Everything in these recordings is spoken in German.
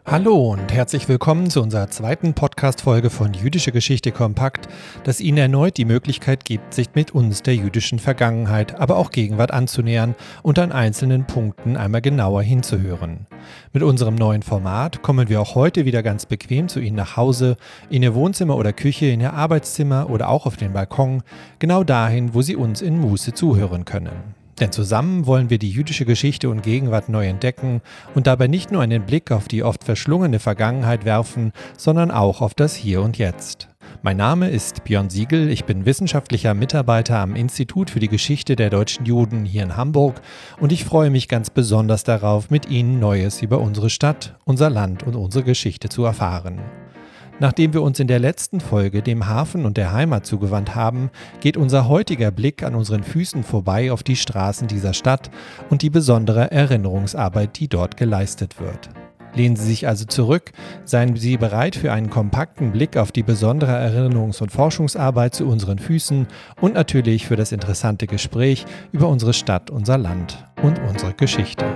Hallo und herzlich willkommen zu unserer zweiten Podcast-Folge von Jüdische Geschichte kompakt, das Ihnen erneut die Möglichkeit gibt, sich mit uns der jüdischen Vergangenheit, aber auch Gegenwart anzunähern und an einzelnen Punkten einmal genauer hinzuhören. Mit unserem neuen Format kommen wir auch heute wieder ganz bequem zu Ihnen nach Hause, in Ihr Wohnzimmer oder Küche, in Ihr Arbeitszimmer oder auch auf den Balkon, genau dahin, wo Sie uns in Muße zuhören können. Denn zusammen wollen wir die jüdische Geschichte und Gegenwart neu entdecken und dabei nicht nur einen Blick auf die oft verschlungene Vergangenheit werfen, sondern auch auf das Hier und Jetzt. Mein Name ist Björn Siegel, ich bin wissenschaftlicher Mitarbeiter am Institut für die Geschichte der deutschen Juden hier in Hamburg und ich freue mich ganz besonders darauf, mit Ihnen Neues über unsere Stadt, unser Land und unsere Geschichte zu erfahren. Nachdem wir uns in der letzten Folge dem Hafen und der Heimat zugewandt haben, geht unser heutiger Blick an unseren Füßen vorbei auf die Straßen dieser Stadt und die besondere Erinnerungsarbeit, die dort geleistet wird. Lehnen Sie sich also zurück, seien Sie bereit für einen kompakten Blick auf die besondere Erinnerungs- und Forschungsarbeit zu unseren Füßen und natürlich für das interessante Gespräch über unsere Stadt, unser Land und unsere Geschichte.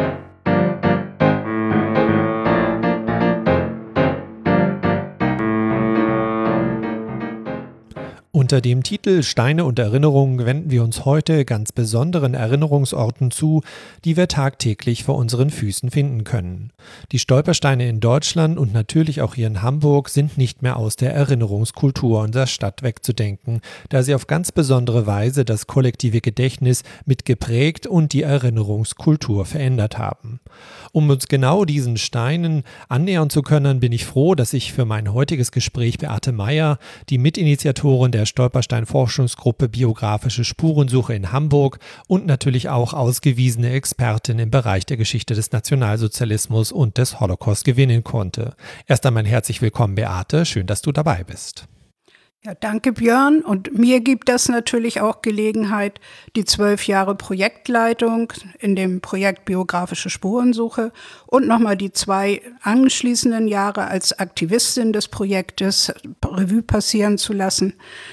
Unter dem Titel Steine und Erinnerungen wenden wir uns heute ganz besonderen Erinnerungsorten zu, die wir tagtäglich vor unseren Füßen finden können. Die Stolpersteine in Deutschland und natürlich auch hier in Hamburg sind nicht mehr aus der Erinnerungskultur unserer Stadt wegzudenken, da sie auf ganz besondere Weise das kollektive Gedächtnis mitgeprägt und die Erinnerungskultur verändert haben. Um uns genau diesen Steinen annähern zu können, bin ich froh, dass ich für mein heutiges Gespräch Beate Meyer, die Mitinitiatorin der Stolperstein-Forschungsgruppe Biografische Spurensuche in Hamburg und natürlich auch ausgewiesene Expertin im Bereich der Geschichte des Nationalsozialismus und des Holocaust gewinnen konnte. Erst einmal herzlich willkommen, Beate. Schön, dass du dabei bist. Ja, danke Björn, und mir gibt das natürlich auch Gelegenheit, die 12 Jahre Projektleitung in dem Projekt Biografische Spurensuche und nochmal die 2 anschließenden Jahre als Aktivistin des Projektes Revue passieren zu lassen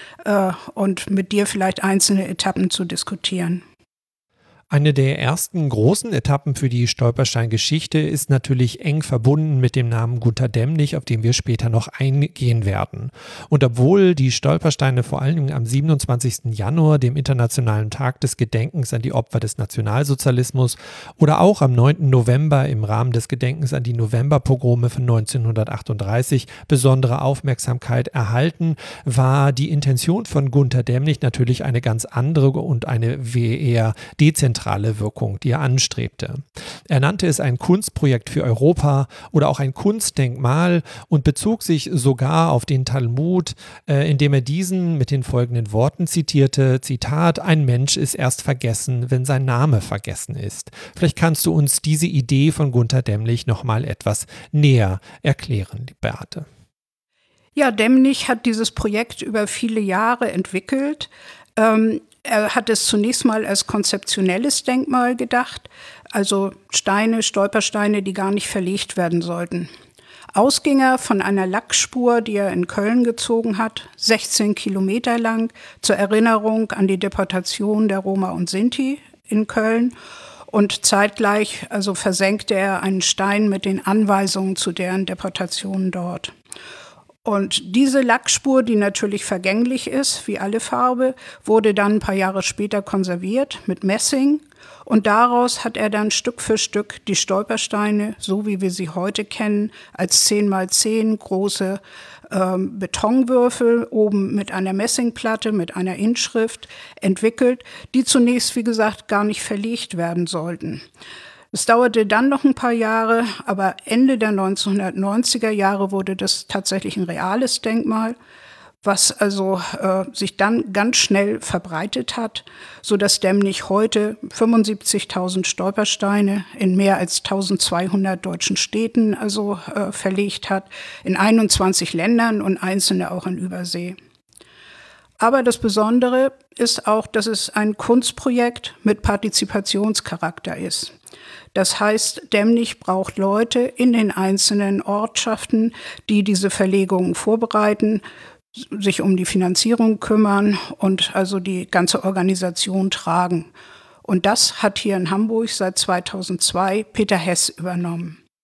und mit dir vielleicht einzelne Etappen zu diskutieren. Eine der ersten großen Etappen für die Stolperstein-Geschichte ist natürlich eng verbunden mit dem Namen Gunter Demnig, auf den wir später noch eingehen werden. Und obwohl die Stolpersteine vor allen Dingen am 27. Januar, dem Internationalen Tag des Gedenkens an die Opfer des Nationalsozialismus, oder auch am 9. November im Rahmen des Gedenkens an die Novemberpogrome von 1938 besondere Aufmerksamkeit erhalten, war die Intention von Gunter Demnig natürlich eine ganz andere und eine eher dezentrale Wirkung, die er anstrebte. Er nannte es ein Kunstprojekt für Europa oder auch ein Kunstdenkmal und bezog sich sogar auf den Talmud, indem er diesen mit den folgenden Worten zitierte, Zitat, ein Mensch ist erst vergessen, wenn sein Name vergessen ist. Vielleicht kannst du uns diese Idee von Gunter Demnig noch mal etwas näher erklären, Beate. Ja, Demnig hat dieses Projekt über viele Jahre entwickelt. Er hat es zunächst mal als konzeptionelles Denkmal gedacht, also Steine, Stolpersteine, die gar nicht verlegt werden sollten. Ausging er von einer Lackspur, die er in Köln gezogen hat, 16 Kilometer lang, zur Erinnerung an die Deportation der Roma und Sinti in Köln. Und zeitgleich versenkte er einen Stein mit den Anweisungen zu deren Deportation dort. Und diese Lackspur, die natürlich vergänglich ist, wie alle Farbe, wurde dann ein paar Jahre später konserviert mit Messing. Und daraus hat er dann Stück für Stück die Stolpersteine, so wie wir sie heute kennen, als 10x10 große Betonwürfel oben mit einer Messingplatte, mit einer Inschrift entwickelt, die zunächst, wie gesagt, gar nicht verlegt werden sollten. Es dauerte dann noch ein paar Jahre, aber Ende der 1990er Jahre wurde das tatsächlich ein reales Denkmal, was sich dann ganz schnell verbreitet hat, sodass Demnig heute 75.000 Stolpersteine in mehr als 1200 deutschen Städten verlegt hat, in 21 Ländern und einzelne auch in Übersee. Aber das Besondere ist auch, dass es ein Kunstprojekt mit Partizipationscharakter ist. Das heißt, Demnig braucht Leute in den einzelnen Ortschaften, die diese Verlegungen vorbereiten, sich um die Finanzierung kümmern und also die ganze Organisation tragen. Und das hat hier in Hamburg seit 2002 Peter Hess übernommen.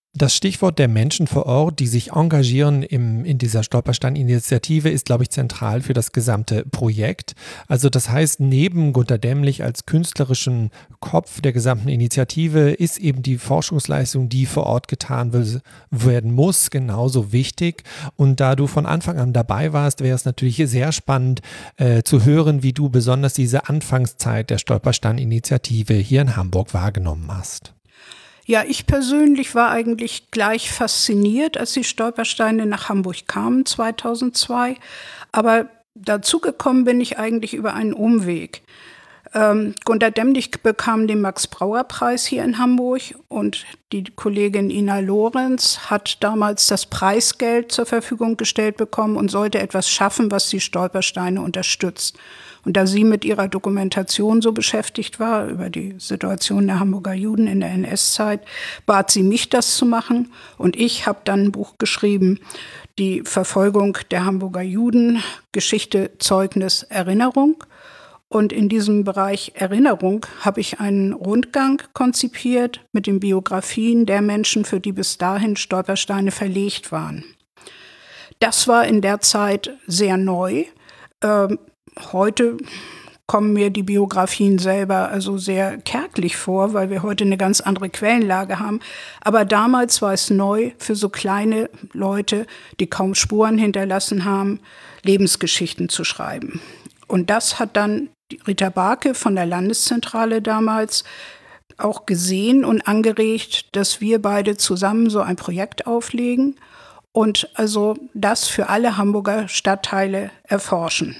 Das Stichwort der Menschen vor Ort, die sich engagieren in dieser Stolperstein-Initiative, ist, glaube ich, zentral für das gesamte Projekt. Also das heißt, neben Gunter Dämmlich als künstlerischem Kopf der gesamten Initiative ist eben die Forschungsleistung, die vor Ort getan werden muss, genauso wichtig. Und da du von Anfang an dabei warst, wäre es natürlich sehr spannend zu hören, wie du besonders diese Anfangszeit der Stolperstein-Initiative hier in Hamburg wahrgenommen hast. Ja, ich persönlich war eigentlich gleich fasziniert, als die Stolpersteine nach Hamburg kamen 2002. Aber dazugekommen bin ich eigentlich über einen Umweg. Gunter Dämmlich bekam den Max-Brauer-Preis hier in Hamburg und die Kollegin Ina Lorenz hat damals das Preisgeld zur Verfügung gestellt bekommen und sollte etwas schaffen, was die Stolpersteine unterstützt. Und da sie mit ihrer Dokumentation so beschäftigt war über die Situation der Hamburger Juden in der NS-Zeit, bat sie mich, das zu machen. Und ich habe dann ein Buch geschrieben, die Verfolgung der Hamburger Juden, Geschichte, Zeugnis, Erinnerung. Und in diesem Bereich Erinnerung habe ich einen Rundgang konzipiert mit den Biografien der Menschen, für die bis dahin Stolpersteine verlegt waren. Das war in der Zeit sehr neu. Heute kommen mir die Biografien selber also sehr kärglich vor, weil wir heute eine ganz andere Quellenlage haben. Aber damals war es neu für so kleine Leute, die kaum Spuren hinterlassen haben, Lebensgeschichten zu schreiben. Und das hat dann Rita Barke von der Landeszentrale damals auch gesehen und angeregt, dass wir beide zusammen so ein Projekt auflegen und also das für alle Hamburger Stadtteile erforschen.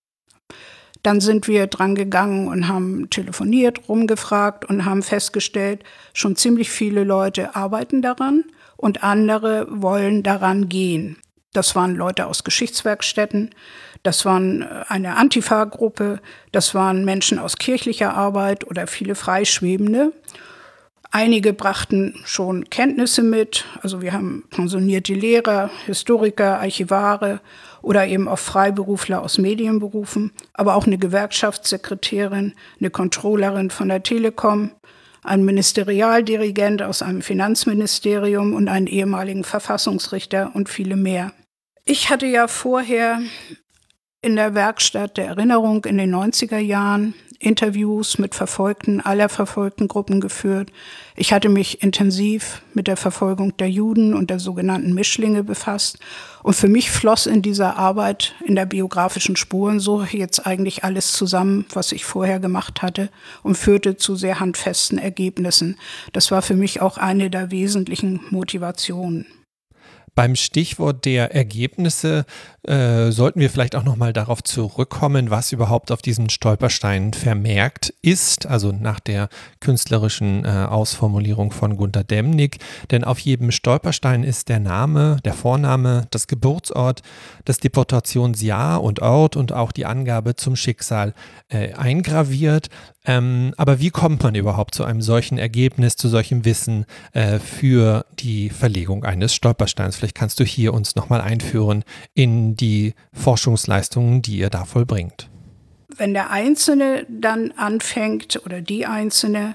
Dann sind wir dran gegangen und haben telefoniert, rumgefragt und haben festgestellt, schon ziemlich viele Leute arbeiten daran und andere wollen daran gehen. Das waren Leute aus Geschichtswerkstätten, das waren eine Antifa-Gruppe, das waren Menschen aus kirchlicher Arbeit oder viele Freischwebende. Einige brachten schon Kenntnisse mit, also wir haben pensionierte Lehrer, Historiker, Archivare oder eben auch Freiberufler aus Medienberufen, aber auch eine Gewerkschaftssekretärin, eine Controllerin von der Telekom, ein Ministerialdirigent aus einem Finanzministerium und einen ehemaligen Verfassungsrichter und viele mehr. Ich hatte ja vorher in der Werkstatt der Erinnerung in den 90er Jahren Interviews mit Verfolgten aller verfolgten Gruppen geführt. Ich hatte mich intensiv mit der Verfolgung der Juden und der sogenannten Mischlinge befasst. Und für mich floss in dieser Arbeit in der biografischen Spurensuche jetzt eigentlich alles zusammen, was ich vorher gemacht hatte und führte zu sehr handfesten Ergebnissen. Das war für mich auch eine der wesentlichen Motivationen. Beim Stichwort der Ergebnisse sollten wir vielleicht auch nochmal darauf zurückkommen, was überhaupt auf diesen Stolpersteinen vermerkt ist, also nach der künstlerischen Ausformulierung von Gunter Dämmlich. Denn auf jedem Stolperstein ist der Name, der Vorname, das Geburtsort, das Deportationsjahr und Ort und auch die Angabe zum Schicksal eingraviert. Aber wie kommt man überhaupt zu einem solchen Ergebnis, zu solchem Wissen für die Verlegung eines Stolpersteins? Vielleicht kannst du hier uns nochmal einführen in die Forschungsleistungen, die ihr da vollbringt. Wenn der Einzelne dann anfängt oder die Einzelne,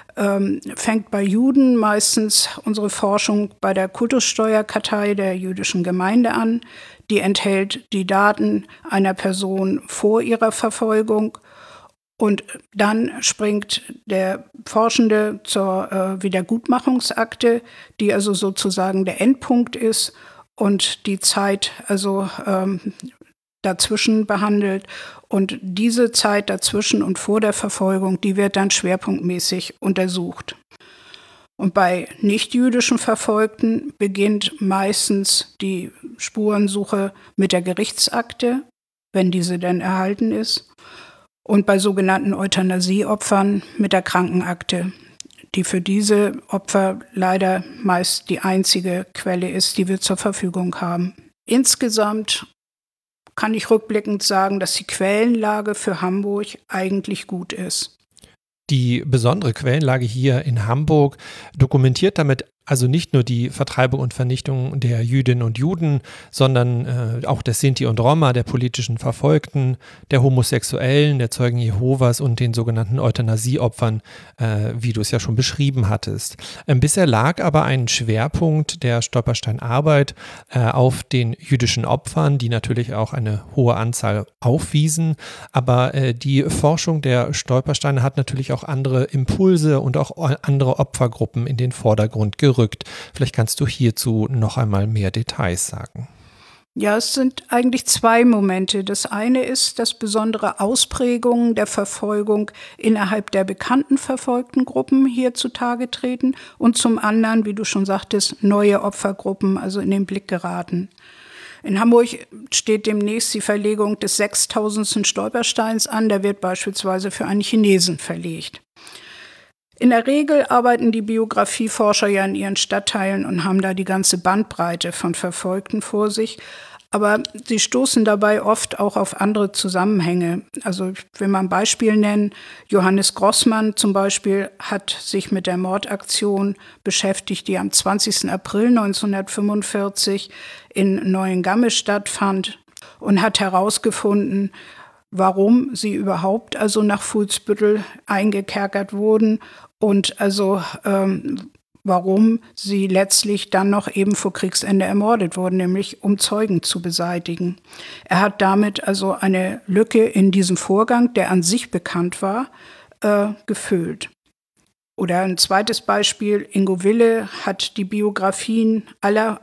fängt bei Juden meistens unsere Forschung bei der Kultussteuerkartei der jüdischen Gemeinde an. Die enthält die Daten einer Person vor ihrer Verfolgung. Und dann springt der Forschende zur Wiedergutmachungsakte, die also sozusagen der Endpunkt ist und die Zeit also dazwischen behandelt. Und diese Zeit dazwischen und vor der Verfolgung, die wird dann schwerpunktmäßig untersucht. Und bei nichtjüdischen Verfolgten beginnt meistens die Spurensuche mit der Gerichtsakte, wenn diese denn erhalten ist. Und bei sogenannten Euthanasieopfern mit der Krankenakte, die für diese Opfer leider meist die einzige Quelle ist, die wir zur Verfügung haben. Insgesamt kann ich rückblickend sagen, dass die Quellenlage für Hamburg eigentlich gut ist. Die besondere Quellenlage hier in Hamburg dokumentiert damit Also nicht nur die Vertreibung und Vernichtung der Jüdinnen und Juden, sondern auch der Sinti und Roma, der politischen Verfolgten, der Homosexuellen, der Zeugen Jehovas und den sogenannten Euthanasieopfern, wie du es ja schon beschrieben hattest. Bisher lag aber ein Schwerpunkt der Stolperstein-Arbeit auf den jüdischen Opfern, die natürlich auch eine hohe Anzahl aufwiesen. Aber die Forschung der Stolpersteine hat natürlich auch andere Impulse und auch andere Opfergruppen in den Vordergrund gerückt. Vielleicht kannst du hierzu noch einmal mehr Details sagen. Ja, es sind eigentlich zwei Momente. Das eine ist, dass besondere Ausprägungen der Verfolgung innerhalb der bekannten verfolgten Gruppen hier zutage treten und zum anderen, wie du schon sagtest, neue Opfergruppen, also in den Blick geraten. In Hamburg steht demnächst die Verlegung des 6000. Stolpersteins an. Der wird beispielsweise für einen Chinesen verlegt. In der Regel arbeiten die Biografieforscher ja in ihren Stadtteilen und haben da die ganze Bandbreite von Verfolgten vor sich. Aber sie stoßen dabei oft auch auf andere Zusammenhänge. Also ich will mal ein Beispiel nennen. Johannes Grossmann zum Beispiel hat sich mit der Mordaktion beschäftigt, die am 20. April 1945 in Neuengamme stattfand und hat herausgefunden, warum sie überhaupt also nach Fuhlsbüttel eingekerkert wurden und also warum sie letztlich dann noch eben vor Kriegsende ermordet wurden, nämlich um Zeugen zu beseitigen. Er hat damit also eine Lücke in diesem Vorgang, der an sich bekannt war, gefüllt. Oder ein zweites Beispiel, Ingo Wille hat die Biografien aller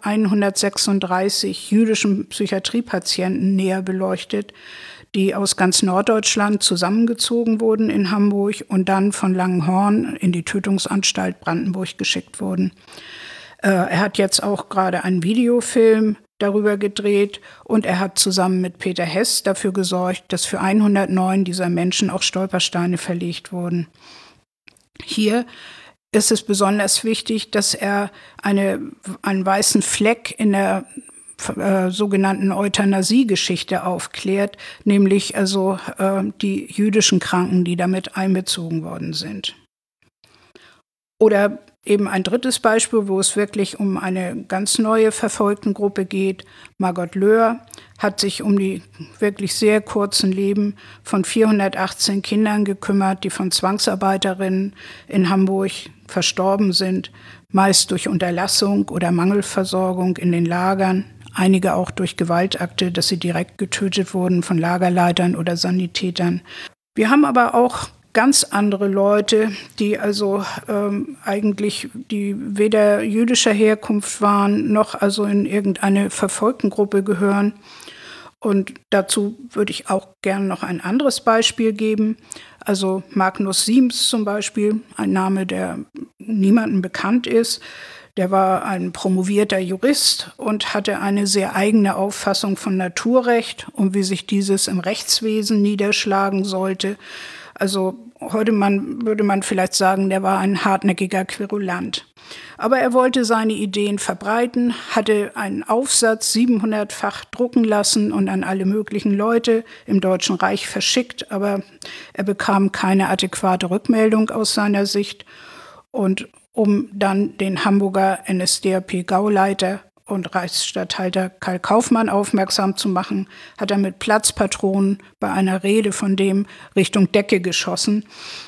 136 jüdischen Psychiatriepatienten näher beleuchtet, die aus ganz Norddeutschland zusammengezogen wurden in Hamburg und dann von Langenhorn in die Tötungsanstalt Brandenburg geschickt wurden. Er hat jetzt auch gerade einen Videofilm darüber gedreht und er hat zusammen mit Peter Hess dafür gesorgt, dass für 109 dieser Menschen auch Stolpersteine verlegt wurden. Hier ist es besonders wichtig, dass er einen weißen Fleck in der sogenannten Euthanasie-Geschichte aufklärt, nämlich also die jüdischen Kranken, die damit einbezogen worden sind. Oder eben ein drittes Beispiel, wo es wirklich um eine ganz neue Verfolgtengruppe geht. Margot Löhr hat sich um die wirklich sehr kurzen Leben von 418 Kindern gekümmert, die von Zwangsarbeiterinnen in Hamburg verstorben sind, meist durch Unterlassung oder Mangelversorgung in den Lagern, einige auch durch Gewaltakte, dass sie direkt getötet wurden von Lagerleitern oder Sanitätern. Wir haben aber auch ganz andere Leute, die also eigentlich die weder jüdischer Herkunft waren, noch also in irgendeine Verfolgtengruppe gehören. Und dazu würde ich auch gerne noch ein anderes Beispiel geben. Also Magnus Siems zum Beispiel, ein Name, der niemandem bekannt ist. Der war ein promovierter Jurist und hatte eine sehr eigene Auffassung von Naturrecht und wie sich dieses im Rechtswesen niederschlagen sollte. Also heute würde man vielleicht sagen, der war ein hartnäckiger Querulant. Aber er wollte seine Ideen verbreiten, hatte einen Aufsatz 700-fach drucken lassen und an alle möglichen Leute im Deutschen Reich verschickt, aber er bekam keine adäquate Rückmeldung aus seiner Sicht. Und um dann den Hamburger NSDAP-Gauleiter und Reichsstatthalter Karl Kaufmann aufmerksam zu machen, hat er mit Platzpatronen bei einer Rede von dem Richtung Decke geschossen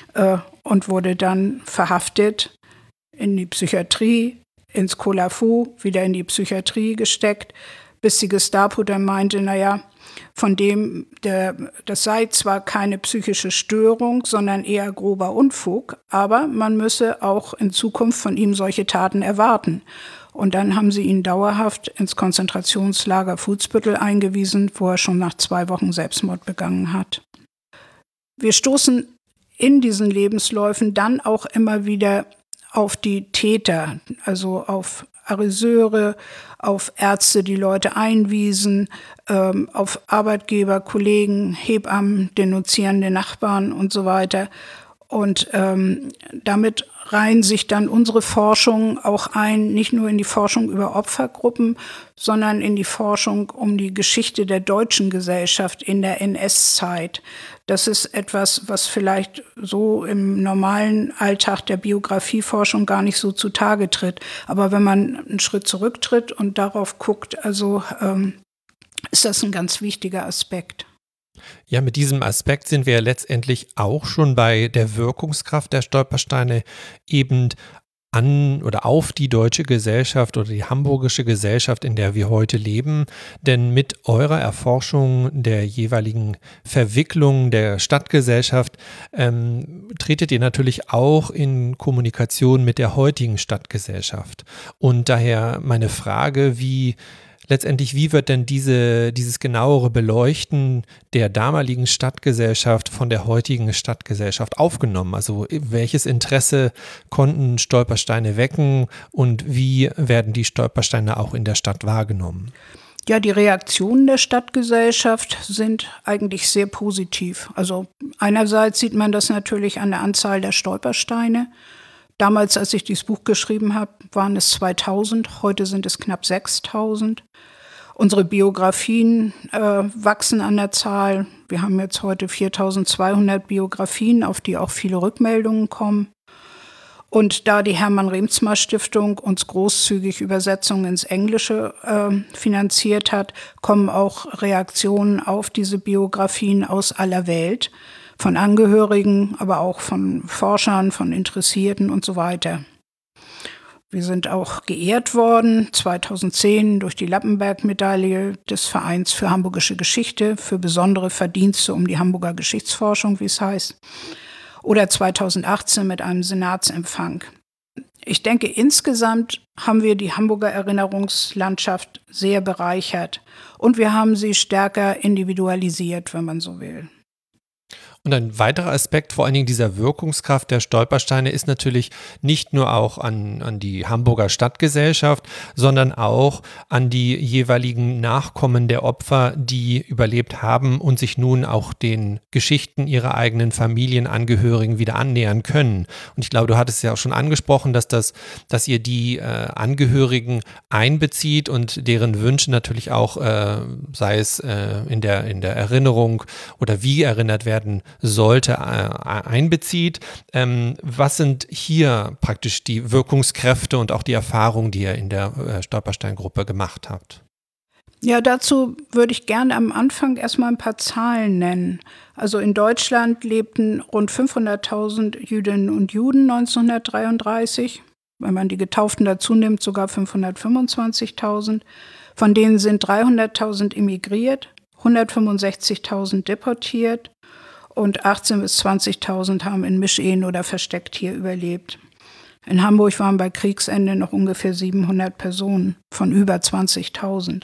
und wurde dann verhaftet, in die Psychiatrie, ins Kolafu, wieder in die Psychiatrie gesteckt, bis die Gestapo dann meinte, naja, von dem, das sei zwar keine psychische Störung, sondern eher grober Unfug, aber man müsse auch in Zukunft von ihm solche Taten erwarten. Und dann haben sie ihn dauerhaft ins Konzentrationslager Fuhlsbüttel eingewiesen, wo er schon nach 2 Wochen Selbstmord begangen hat. Wir stoßen in diesen Lebensläufen dann auch immer wieder auf die Täter, also auf Ariseure, auf Ärzte, die Leute einwiesen, auf Arbeitgeber, Kollegen, Hebammen, denunzierende Nachbarn und so weiter. Und damit reihen sich dann unsere Forschungen auch ein, nicht nur in die Forschung über Opfergruppen, sondern in die Forschung um die Geschichte der deutschen Gesellschaft in der NS-Zeit. Das ist etwas, was vielleicht so im normalen Alltag der Biografieforschung gar nicht so zutage tritt. Aber wenn man einen Schritt zurücktritt und darauf guckt, ist das ein ganz wichtiger Aspekt. Ja, mit diesem Aspekt sind wir ja letztendlich auch schon bei der Wirkungskraft der Stolpersteine eben an oder auf die deutsche Gesellschaft oder die hamburgische Gesellschaft, in der wir heute leben. Denn mit eurer Erforschung der jeweiligen Verwicklung der Stadtgesellschaft tretet ihr natürlich auch in Kommunikation mit der heutigen Stadtgesellschaft. Und daher meine Frage, wie wird denn dieses genauere Beleuchten der damaligen Stadtgesellschaft von der heutigen Stadtgesellschaft aufgenommen? Also welches Interesse konnten Stolpersteine wecken und wie werden die Stolpersteine auch in der Stadt wahrgenommen? Ja, die Reaktionen der Stadtgesellschaft sind eigentlich sehr positiv. Also einerseits sieht man das natürlich an der Anzahl der Stolpersteine. Damals, als ich dieses Buch geschrieben habe, waren es 2000, heute sind es knapp 6000. Unsere Biografien wachsen an der Zahl. Wir haben jetzt heute 4200 Biografien, auf die auch viele Rückmeldungen kommen. Und da die Hermann-Reemtsma-Stiftung uns großzügig Übersetzungen ins Englische finanziert hat, kommen auch Reaktionen auf diese Biografien aus aller Welt. Von Angehörigen, aber auch von Forschern, von Interessierten und so weiter. Wir sind auch geehrt worden, 2010 durch die Lappenberg-Medaille des Vereins für Hamburgische Geschichte für besondere Verdienste um die Hamburger Geschichtsforschung, wie es heißt. Oder 2018 mit einem Senatsempfang. Ich denke, insgesamt haben wir die Hamburger Erinnerungslandschaft sehr bereichert. Und wir haben sie stärker individualisiert, wenn man so will. Und ein weiterer Aspekt vor allen Dingen dieser Wirkungskraft der Stolpersteine ist natürlich nicht nur auch an die Hamburger Stadtgesellschaft, sondern auch an die jeweiligen Nachkommen der Opfer, die überlebt haben und sich nun auch den Geschichten ihrer eigenen Familienangehörigen wieder annähern können. Und ich glaube, du hattest ja auch schon angesprochen, dass ihr die Angehörigen einbezieht und deren Wünsche natürlich auch, sei es in der Erinnerung oder wie erinnert werden sollte, einbezieht. Was sind hier praktisch die Wirkungskräfte und auch die Erfahrungen, die ihr in der Stolperstein-Gruppe gemacht habt? Ja, dazu würde ich gerne am Anfang erstmal ein paar Zahlen nennen. Also in Deutschland lebten rund 500.000 Jüdinnen und Juden 1933. Wenn man die Getauften dazu nimmt, sogar 525.000. Von denen sind 300.000 emigriert, 165.000 deportiert. Und 18.000 bis 20.000 haben in Mischehen oder versteckt hier überlebt. In Hamburg waren bei Kriegsende noch ungefähr 700 Personen von über 20.000.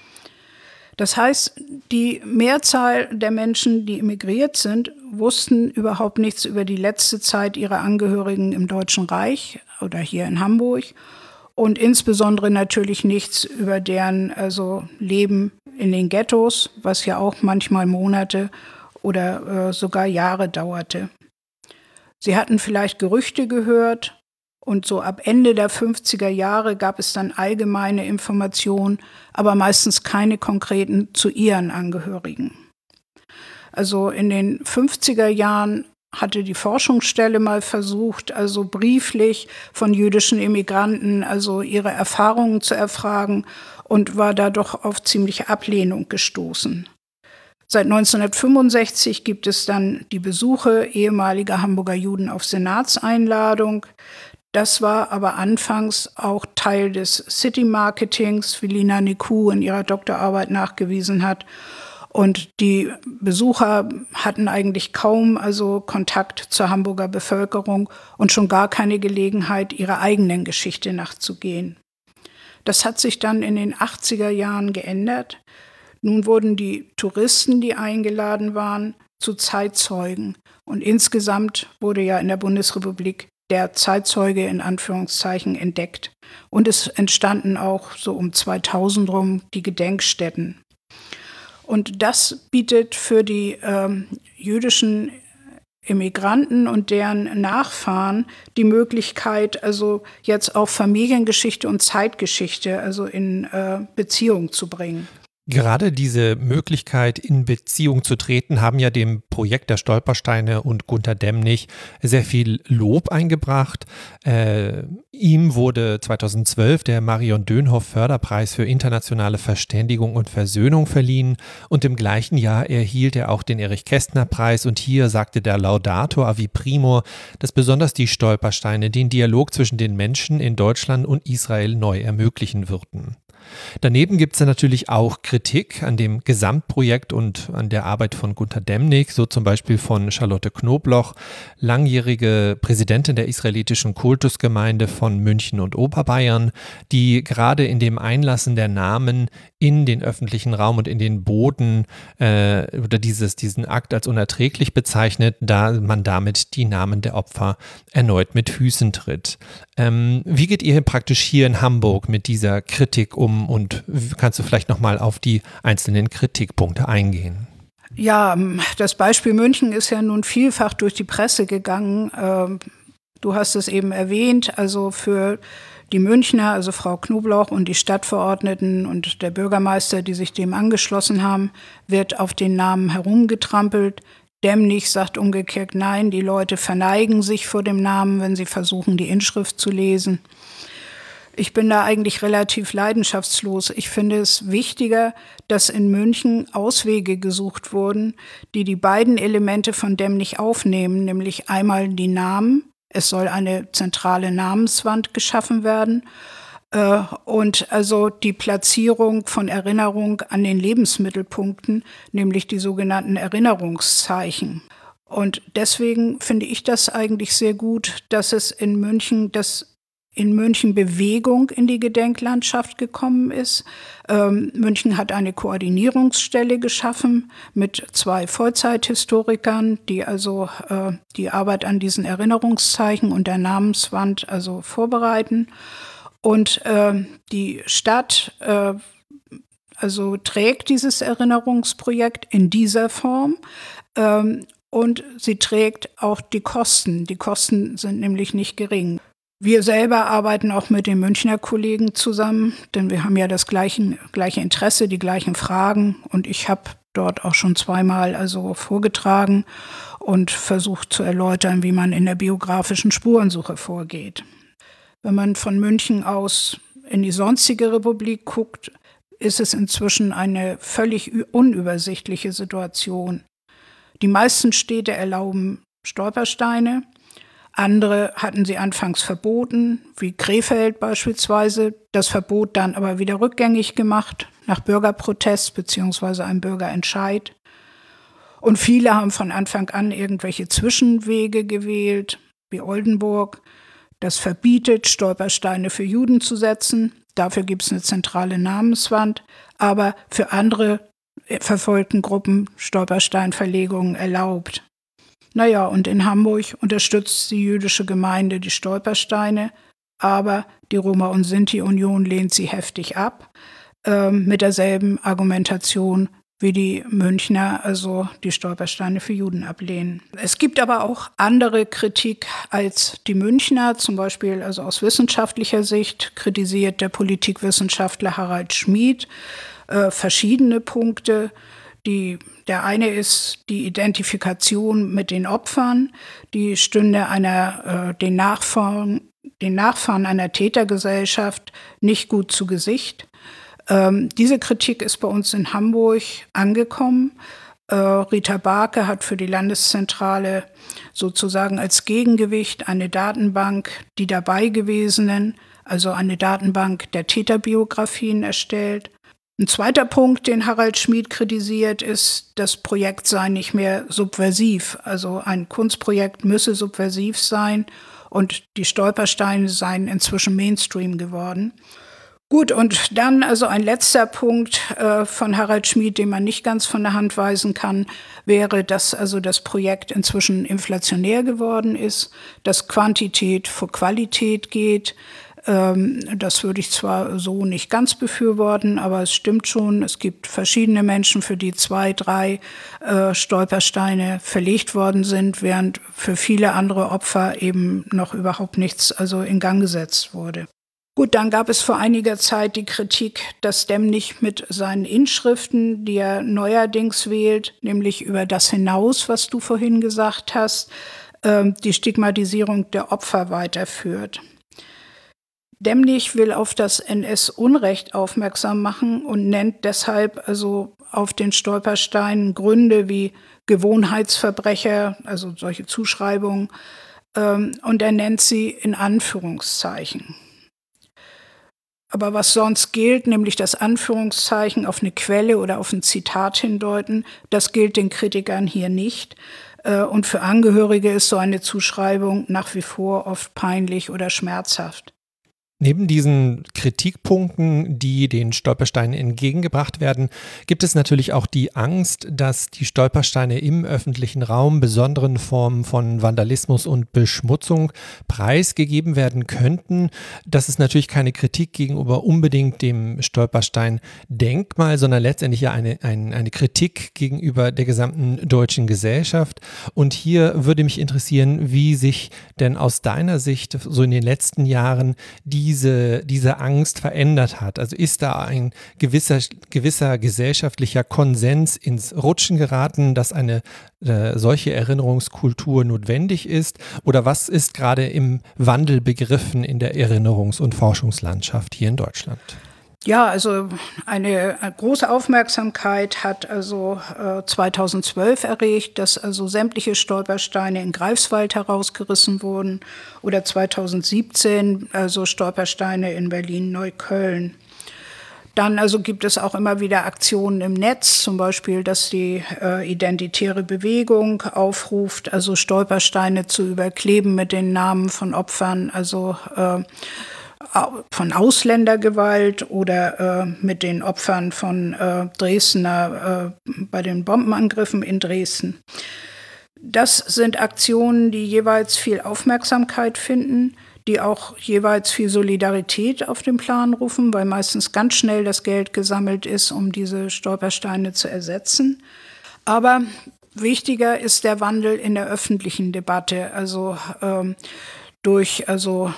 Das heißt, die Mehrzahl der Menschen, die emigriert sind, wussten überhaupt nichts über die letzte Zeit ihrer Angehörigen im Deutschen Reich oder hier in Hamburg und insbesondere natürlich nichts über deren Leben in den Ghettos, was ja auch manchmal Monate oder sogar Jahre dauerte. Sie hatten vielleicht Gerüchte gehört und so ab Ende der 50er Jahre gab es dann allgemeine Informationen, aber meistens keine konkreten zu ihren Angehörigen. Also in den 50er Jahren hatte die Forschungsstelle mal versucht, also brieflich von jüdischen Immigranten, also ihre Erfahrungen zu erfragen und war da doch auf ziemliche Ablehnung gestoßen. Seit 1965 gibt es dann die Besuche ehemaliger Hamburger Juden auf Senatseinladung. Das war aber anfangs auch Teil des City-Marketings, wie Lina Niku in ihrer Doktorarbeit nachgewiesen hat. Und die Besucher hatten eigentlich kaum Kontakt zur Hamburger Bevölkerung und schon gar keine Gelegenheit, ihrer eigenen Geschichte nachzugehen. Das hat sich dann in den 80er Jahren geändert. Nun wurden die Touristen, die eingeladen waren, zu Zeitzeugen. Und insgesamt wurde ja in der Bundesrepublik der Zeitzeuge in Anführungszeichen entdeckt. Und es entstanden auch so um 2000 rum die Gedenkstätten. Und das bietet für die jüdischen Immigranten und deren Nachfahren die Möglichkeit, also jetzt auch Familiengeschichte und Zeitgeschichte also in Beziehung zu bringen. Gerade diese Möglichkeit, in Beziehung zu treten, haben ja dem Projekt der Stolpersteine und Gunter Demnig sehr viel Lob eingebracht. Ihm wurde 2012 der Marion Dönhoff Förderpreis für internationale Verständigung und Versöhnung verliehen und im gleichen Jahr erhielt er auch den Erich-Kästner-Preis und hier sagte der Laudator Avi Primor, dass besonders die Stolpersteine den Dialog zwischen den Menschen in Deutschland und Israel neu ermöglichen würden. Daneben gibt es natürlich auch Kritik an dem Gesamtprojekt und an der Arbeit von Gunter Demnig, so zum Beispiel von Charlotte Knobloch, langjährige Präsidentin der israelitischen Kultusgemeinde von München und Oberbayern, die gerade in dem Einlassen der Namen in den öffentlichen Raum und in den Boden oder diesen Akt als unerträglich bezeichnet, da man damit die Namen der Opfer erneut mit Füßen tritt. Wie geht ihr praktisch hier in Hamburg mit dieser Kritik um und kannst du vielleicht nochmal auf die einzelnen Kritikpunkte eingehen? Ja, das Beispiel München ist ja nun vielfach durch die Presse gegangen. Du hast es eben erwähnt, also für die Münchner, also Frau Knobloch und die Stadtverordneten und der Bürgermeister, die sich dem angeschlossen haben, wird auf den Namen herumgetrampelt. Demnig sagt umgekehrt, nein, die Leute verneigen sich vor dem Namen, wenn sie versuchen, die Inschrift zu lesen. Ich bin da eigentlich relativ leidenschaftslos. Ich finde es wichtiger, dass in München Auswege gesucht wurden, die beiden Elemente von Demnig aufnehmen, nämlich einmal die Namen. Es soll eine zentrale Namenswand geschaffen werden und also die Platzierung von Erinnerung an den Lebensmittelpunkten, nämlich die sogenannten Erinnerungszeichen. Und deswegen finde ich das eigentlich sehr gut, dass es in München Bewegung in die Gedenklandschaft gekommen ist. München hat eine Koordinierungsstelle geschaffen mit 2 Vollzeithistorikern, die also die Arbeit an diesen Erinnerungszeichen und der Namenswand also vorbereiten. Und die Stadt also trägt dieses Erinnerungsprojekt in dieser Form. Und sie trägt auch die Kosten. Die Kosten sind nämlich nicht gering. Wir selber arbeiten auch mit den Münchner Kollegen zusammen, denn wir haben ja das gleiche Interesse, die gleichen Fragen. Und ich habe dort auch schon 2-mal also vorgetragen und versucht zu erläutern, wie man in der biografischen Spurensuche vorgeht. Wenn man von München aus in die sonstige Republik guckt, ist es inzwischen eine völlig unübersichtliche Situation. Die meisten Städte erlauben Stolpersteine. Andere hatten sie anfangs verboten, wie Krefeld beispielsweise, das Verbot dann aber wieder rückgängig gemacht, nach Bürgerprotest bzw. einem Bürgerentscheid. Und viele haben von Anfang an irgendwelche Zwischenwege gewählt, wie Oldenburg. Das verbietet, Stolpersteine für Juden zu setzen. Dafür gibt es eine zentrale Namenswand. Aber für andere verfolgten Gruppen Stolpersteinverlegungen erlaubt. Naja, und in Hamburg unterstützt die jüdische Gemeinde die Stolpersteine, aber die Roma- und Sinti-Union lehnt sie heftig ab, mit derselben Argumentation wie die Münchner, also die Stolpersteine für Juden ablehnen. Es gibt aber auch andere Kritik als die Münchner, zum Beispiel also aus wissenschaftlicher Sicht kritisiert der Politikwissenschaftler Harald Schmid verschiedene Punkte. Der eine ist die Identifikation mit den Opfern, die stünde den Nachfahren einer Tätergesellschaft nicht gut zu Gesicht. Diese Kritik ist bei uns in Hamburg angekommen. Rita Barke hat für die Landeszentrale sozusagen als Gegengewicht eine Datenbank, die Dabeigewesenen, also eine Datenbank der Täterbiografien erstellt. Ein zweiter Punkt, den Harald Schmid kritisiert, ist, das Projekt sei nicht mehr subversiv. Also ein Kunstprojekt müsse subversiv sein und die Stolpersteine seien inzwischen Mainstream geworden. Gut, und dann also ein letzter Punkt von Harald Schmid, den man nicht ganz von der Hand weisen kann, wäre, dass also das Projekt inzwischen inflationär geworden ist, dass Quantität vor Qualität geht, Das würde ich zwar so nicht ganz befürworten, aber es stimmt schon, es gibt verschiedene Menschen, für die 2, 3 Stolpersteine verlegt worden sind, während für viele andere Opfer eben noch überhaupt nichts in Gang gesetzt wurde. Gut, dann gab es vor einiger Zeit die Kritik, dass Demnig mit seinen Inschriften, die er neuerdings wählt, nämlich über das hinaus, was du vorhin gesagt hast, die Stigmatisierung der Opfer weiterführt. Demnig will auf das NS-Unrecht aufmerksam machen und nennt deshalb auf den Stolpersteinen Gründe wie Gewohnheitsverbrecher, also solche Zuschreibungen, und er nennt sie in Anführungszeichen. Aber was sonst gilt, nämlich das Anführungszeichen auf eine Quelle oder auf ein Zitat hindeuten, das gilt den Kritikern hier nicht. Und für Angehörige ist so eine Zuschreibung nach wie vor oft peinlich oder schmerzhaft. Neben diesen Kritikpunkten, die den Stolpersteinen entgegengebracht werden, gibt es natürlich auch die Angst, dass die Stolpersteine im öffentlichen Raum besonderen Formen von Vandalismus und Beschmutzung preisgegeben werden könnten. Das ist natürlich keine Kritik gegenüber unbedingt dem Stolperstein-Denkmal, sondern letztendlich ja eine Kritik gegenüber der gesamten deutschen Gesellschaft. Und hier würde mich interessieren, wie sich denn aus deiner Sicht so in den letzten Jahren diese Angst verändert hat. Also ist da ein gewisser gesellschaftlicher Konsens ins Rutschen geraten, dass eine solche Erinnerungskultur notwendig ist? Oder was ist gerade im Wandel begriffen in der Erinnerungs- und Forschungslandschaft hier in Deutschland? Ja, eine große Aufmerksamkeit hat 2012 erregt, dass sämtliche Stolpersteine in Greifswald herausgerissen wurden, oder 2017 Stolpersteine in Berlin-Neukölln. Dann gibt es auch immer wieder Aktionen im Netz, zum Beispiel, dass die Identitäre Bewegung aufruft, Stolpersteine zu überkleben mit den Namen von Opfern, von Ausländergewalt oder mit den Opfern von Dresdner bei den Bombenangriffen in Dresden. Das sind Aktionen, die jeweils viel Aufmerksamkeit finden, die auch jeweils viel Solidarität auf den Plan rufen, weil meistens ganz schnell das Geld gesammelt ist, um diese Stolpersteine zu ersetzen. Aber wichtiger ist der Wandel in der öffentlichen Debatte, durch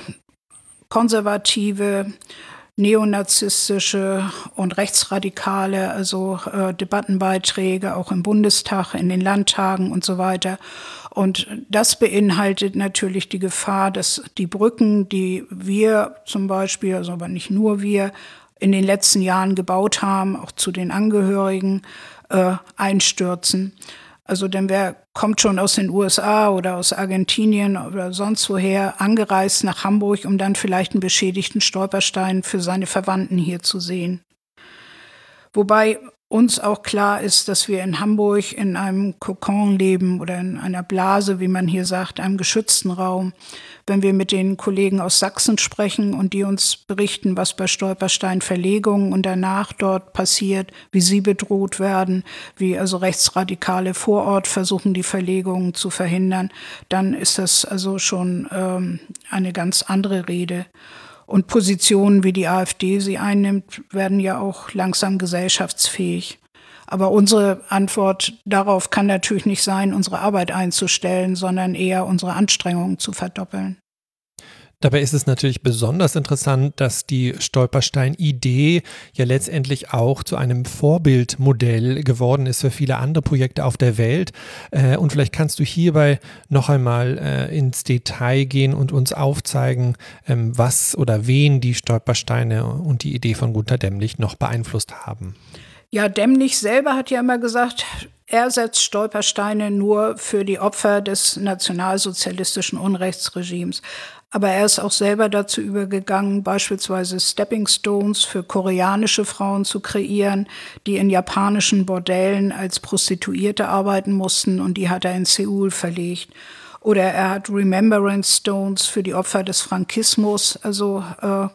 konservative, neonazistische und rechtsradikale, Debattenbeiträge auch im Bundestag, in den Landtagen und so weiter. Und das beinhaltet natürlich die Gefahr, dass die Brücken, die wir zum Beispiel, aber nicht nur wir, in den letzten Jahren gebaut haben, auch zu den Angehörigen, einstürzen. Denn wer kommt schon aus den USA oder aus Argentinien oder sonst woher angereist nach Hamburg, um dann vielleicht einen beschädigten Stolperstein für seine Verwandten hier zu sehen? Wobei uns auch klar ist, dass wir in Hamburg in einem Kokon leben oder in einer Blase, wie man hier sagt, einem geschützten Raum. Wenn wir mit den Kollegen aus Sachsen sprechen und die uns berichten, was bei Stolpersteinverlegungen und danach dort passiert, wie sie bedroht werden, wie Rechtsradikale vor Ort versuchen, die Verlegungen zu verhindern, dann ist das schon eine ganz andere Rede. Und Positionen, wie die AfD sie einnimmt, werden ja auch langsam gesellschaftsfähig. Aber unsere Antwort darauf kann natürlich nicht sein, unsere Arbeit einzustellen, sondern eher unsere Anstrengungen zu verdoppeln. Dabei ist es natürlich besonders interessant, dass die Stolperstein-Idee ja letztendlich auch zu einem Vorbildmodell geworden ist für viele andere Projekte auf der Welt. Und vielleicht kannst du hierbei noch einmal ins Detail gehen und uns aufzeigen, was oder wen die Stolpersteine und die Idee von Gunter Demnig noch beeinflusst haben. Ja, Demnig selber hat ja immer gesagt, er setzt Stolpersteine nur für die Opfer des nationalsozialistischen Unrechtsregimes. Aber er ist auch selber dazu übergegangen, beispielsweise Stepping Stones für koreanische Frauen zu kreieren, die in japanischen Bordellen als Prostituierte arbeiten mussten, und die hat er in Seoul verlegt. Oder er hat Remembrance Stones für die Opfer des Frankismus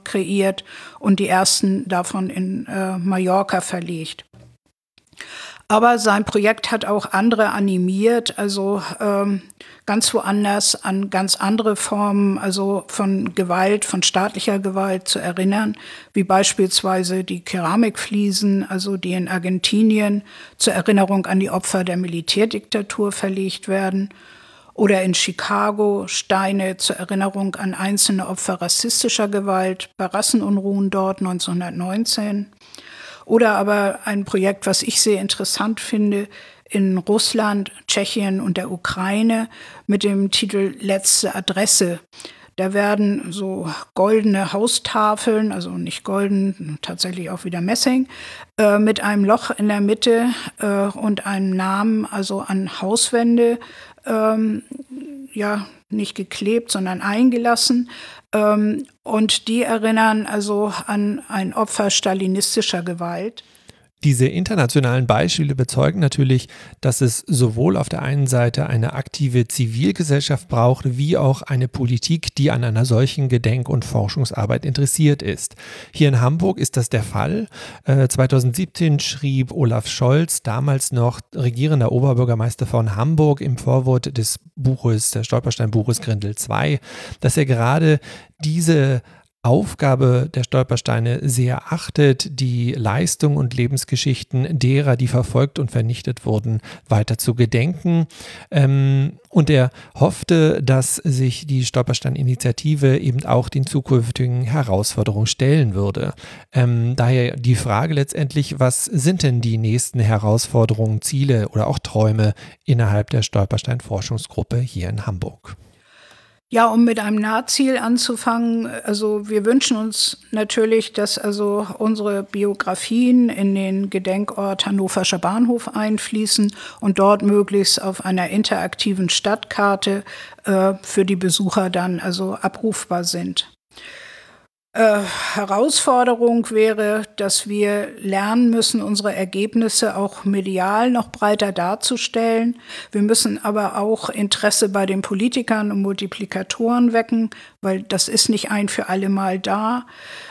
kreiert und die ersten davon in Mallorca verlegt. Aber sein Projekt hat auch andere animiert, also ganz woanders an ganz andere Formen, also von Gewalt, von staatlicher Gewalt zu erinnern, wie beispielsweise die Keramikfliesen, also die in Argentinien zur Erinnerung an die Opfer der Militärdiktatur verlegt werden. Oder in Chicago Steine zur Erinnerung an einzelne Opfer rassistischer Gewalt bei Rassenunruhen dort 1919. Oder aber ein Projekt, was ich sehr interessant finde, in Russland, Tschechien und der Ukraine mit dem Titel Letzte Adresse. Da werden so goldene Haustafeln, also nicht golden, tatsächlich auch wieder Messing, mit einem Loch in der Mitte und einem Namen, also an Hauswände, nicht geklebt, sondern eingelassen. Und die erinnern also an ein Opfer stalinistischer Gewalt. Diese internationalen Beispiele bezeugen natürlich, dass es sowohl auf der einen Seite eine aktive Zivilgesellschaft braucht, wie auch eine Politik, die an einer solchen Gedenk- und Forschungsarbeit interessiert ist. Hier in Hamburg ist das der Fall. 2017 schrieb Olaf Scholz, damals noch regierender Oberbürgermeister von Hamburg, im Vorwort des Buches, der Stolperstein-Buches Grindel II, dass er gerade diese Aufgabe der Stolpersteine sehr achtet, die Leistung und Lebensgeschichten derer, die verfolgt und vernichtet wurden, weiter zu gedenken. Und er hoffte, dass sich die Stolperstein-Initiative eben auch den zukünftigen Herausforderungen stellen würde. Daher die Frage letztendlich, was sind denn die nächsten Herausforderungen, Ziele oder auch Träume innerhalb der Stolperstein-Forschungsgruppe hier in Hamburg? Ja, um mit einem Nahziel anzufangen, also wir wünschen uns natürlich, dass also unsere Biografien in den Gedenkort Hannoverscher Bahnhof einfließen und dort möglichst auf einer interaktiven Stadtkarte für die Besucher dann also abrufbar sind. Herausforderung wäre, dass wir lernen müssen, unsere Ergebnisse auch medial noch breiter darzustellen. Wir müssen aber auch Interesse bei den Politikern und Multiplikatoren wecken, weil das ist nicht ein für alle Mal da,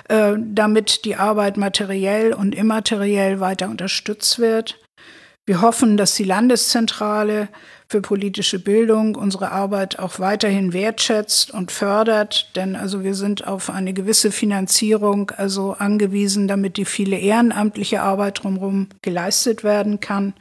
damit die Arbeit materiell und immateriell weiter unterstützt wird. Wir hoffen, dass die Landeszentrale für politische Bildung unsere Arbeit auch weiterhin wertschätzt und fördert, denn also wir sind auf eine gewisse Finanzierung also angewiesen, damit die viele ehrenamtliche Arbeit drumherum geleistet werden kann.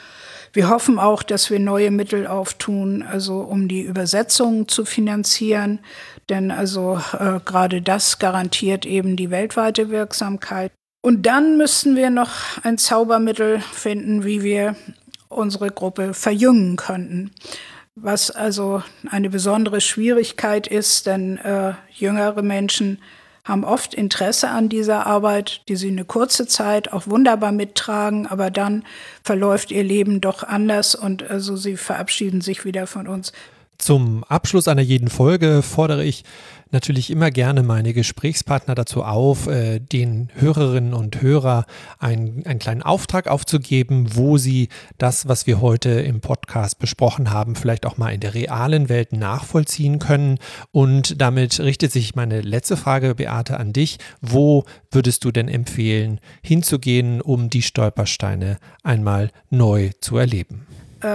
Wir hoffen auch, dass wir neue Mittel auftun, also um die Übersetzungen zu finanzieren, denn also gerade das garantiert eben die weltweite Wirksamkeit. Und dann müssten wir noch ein Zaubermittel finden, wie wir unsere Gruppe verjüngen könnten. Was also eine besondere Schwierigkeit ist, denn jüngere Menschen haben oft Interesse an dieser Arbeit, die sie eine kurze Zeit auch wunderbar mittragen, aber dann verläuft ihr Leben doch anders und also sie verabschieden sich wieder von uns. Zum Abschluss einer jeden Folge fordere ich natürlich immer gerne meine Gesprächspartner dazu auf, den Hörerinnen und Hörern einen kleinen Auftrag aufzugeben, wo sie das, was wir heute im Podcast besprochen haben, vielleicht auch mal in der realen Welt nachvollziehen können. Und damit richtet sich meine letzte Frage, Beate, an dich. Wo würdest du denn empfehlen, hinzugehen, um die Stolpersteine einmal neu zu erleben?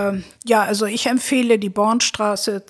Also ich empfehle die Bornstraße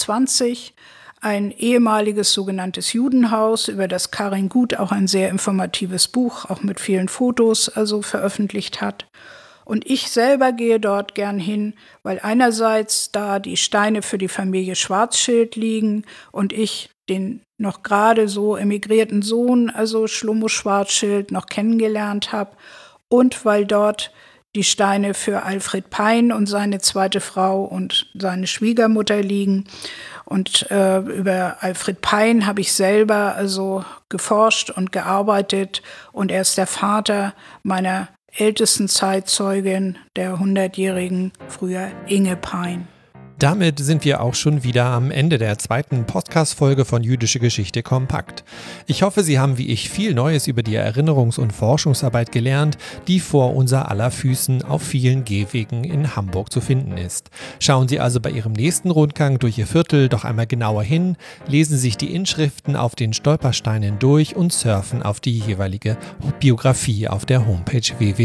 22, ein ehemaliges sogenanntes Judenhaus, über das Karin Gut auch ein sehr informatives Buch, auch mit vielen Fotos, also veröffentlicht hat. Und ich selber gehe dort gern hin, weil einerseits da die Steine für die Familie Schwarzschild liegen und ich den noch gerade so emigrierten Sohn, also Schlummo Schwarzschild, noch kennengelernt habe und weil dort die Steine für Alfred Pein und seine zweite Frau und seine Schwiegermutter liegen. Und über Alfred Pein habe ich selber also geforscht und gearbeitet. Und er ist der Vater meiner ältesten Zeitzeugin, der 100-jährigen früher Inge Pein. Damit sind wir auch schon wieder am Ende der zweiten Podcast-Folge von Jüdische Geschichte kompakt. Ich hoffe, Sie haben wie ich viel Neues über die Erinnerungs- und Forschungsarbeit gelernt, die vor unser aller Füßen auf vielen Gehwegen in Hamburg zu finden ist. Schauen Sie also bei Ihrem nächsten Rundgang durch Ihr Viertel doch einmal genauer hin, lesen sich die Inschriften auf den Stolpersteinen durch und surfen auf die jeweilige Biografie auf der Homepage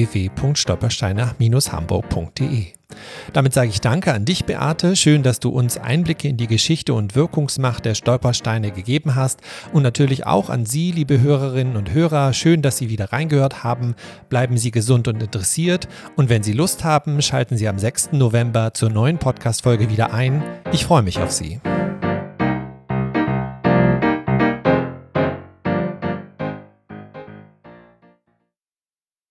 www.stolpersteine-hamburg.de. Damit sage ich Danke an dich, Beate. Schön, dass du uns Einblicke in die Geschichte und Wirkungsmacht der Stolpersteine gegeben hast. Und natürlich auch an Sie, liebe Hörerinnen und Hörer. Schön, dass Sie wieder reingehört haben. Bleiben Sie gesund und interessiert. Und wenn Sie Lust haben, schalten Sie am 6. November zur neuen Podcast-Folge wieder ein. Ich freue mich auf Sie.